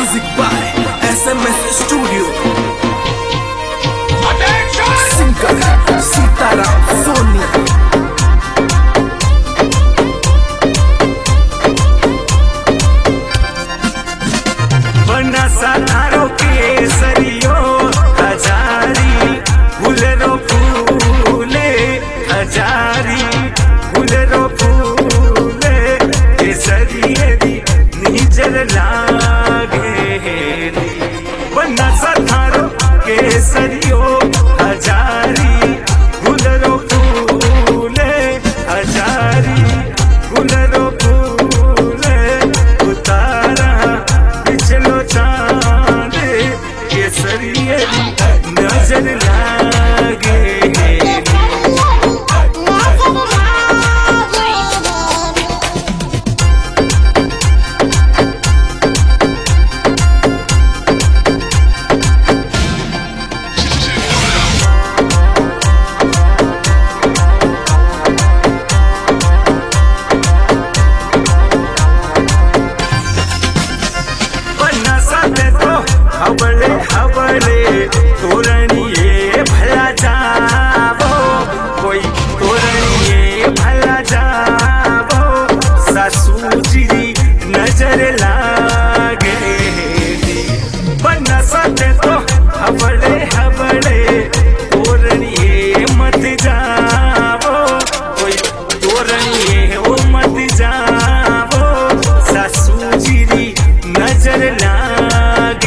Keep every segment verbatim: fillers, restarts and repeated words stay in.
Music by S M S Studio. Singer Sitaram Soni. साधारो केसरियो हजारी फूलरो फूले हजारी फूलरो फूले केसरियरी निजर लागे बन्ना साधारो केसरियो हजारी फूलरो फूले हजारी फूलरो फूले उतारा पिछलो नजर लागे बन्ना साथे तो हवले हवले तोरणिए भला जावो कोई तोरणिए भला जावो सासूजी नजर लागे बन्ना साथे तो हवले हवले तोरणिए मत जावो कोई तोरणिए ओ मत जावो सासूजी नजर लागे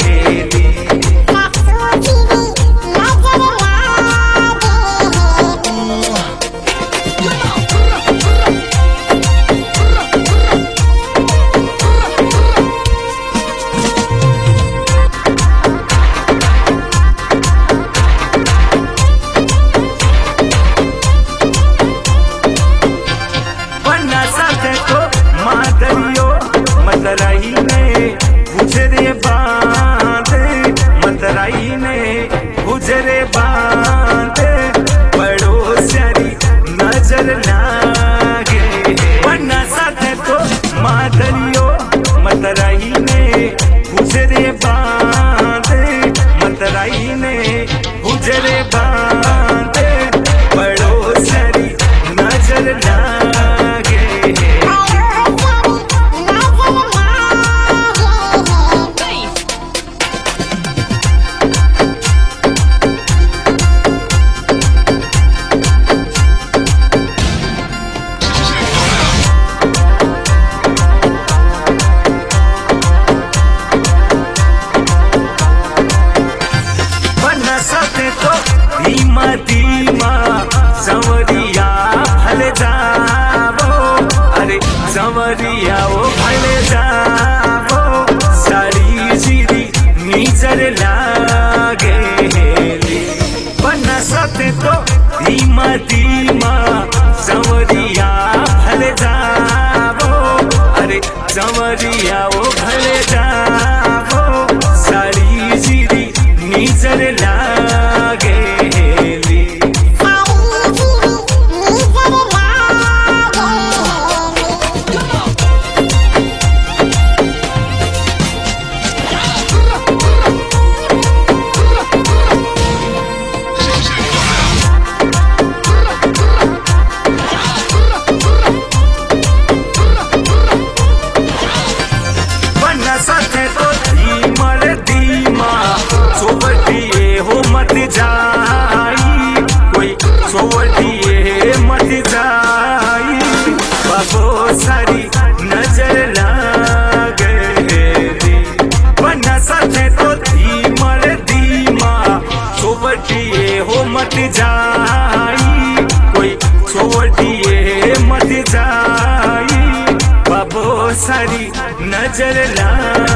मतराई ने गुजरे बांधे मतराई ने गुजरे बांधे पड़ोसरी नजर लागे वरना साथे तो मादरियो मतराई ने गुजरे बांधे मतराई ने गुजरे बांधे पड़ोसरी नजर लागे साथे तो धीमा धीमा संवरिया भले जावो अरे संवरिया ओ भले जावो सारी जीरी नीजर लागे बन्ना साथे तो धीमा धीमा संवरिया भले जावो अरे संवरिया ओ भले जावो सारी जीरी नीजर लागे बन्ना साथे तो धीमर धीमा सोवटिए हो मत जाई कोई सोवटिए मत जाई बाबो सारी नजर लागे बन्ना साथे तो धीमर धीमा सोवटिए हो मत जाई कोई सोवटिए मत जाई बाबो सारी नजर लागे।